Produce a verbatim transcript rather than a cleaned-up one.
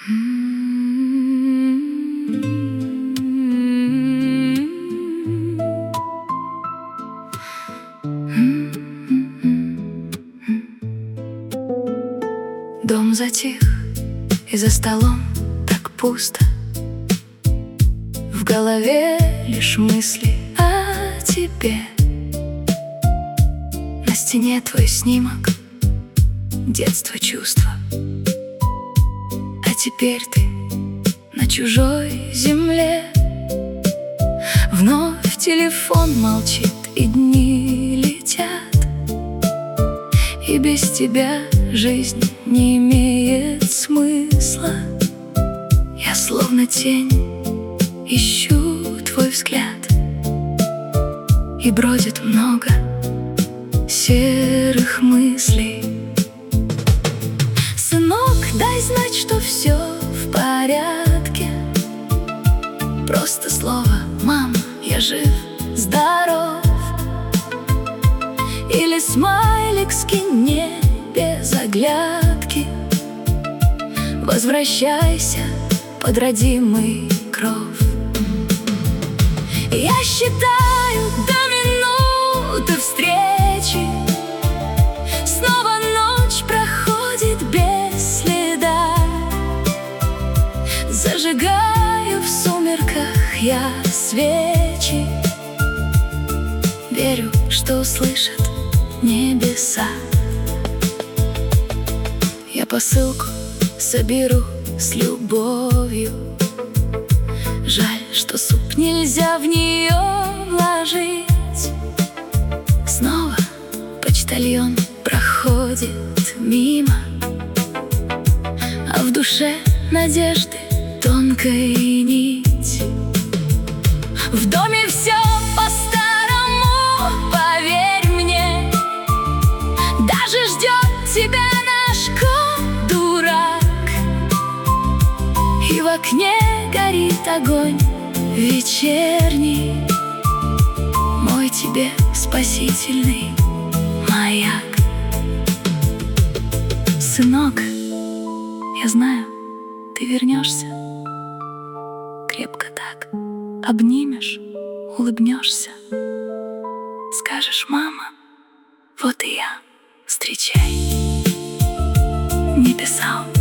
Дом затих, и за столом так пусто. В голове лишь мысли о тебе. На стене твой снимок, детство, чувства. А теперь ты на чужой земле. Вновь телефон молчит, и дни летят, и без тебя жизнь не имеет смысла. Я словно тень ищу твой взгляд, и бродит много серых мыслей. Сынок, дай знать, что все в порядке. Просто слово: мам, я жив, здоров. Или смайлик скинь мне без оглядки. Возвращайся под родимый кров. Я считаю до минуты встречи. Снова ночь проходит без следа. Зажигаю в сумерках я свечи. Верю, что услышат небеса. Я посылку соберу с любовью. Жаль, что суп нельзя в нее вложить. Снова почтальон проходит мимо, а в душе надежды тонкая нить. В доме все по-старому, поверь мне. Даже ждет тебя наш кот-дурак. И в окне горит огонь вечерний, мой тебе спасительный маяк. Сынок, я знаю, ты вернешься. Крепко так обнимешь, улыбнешься. Скажешь: мама, вот и я, встречай. Не писал,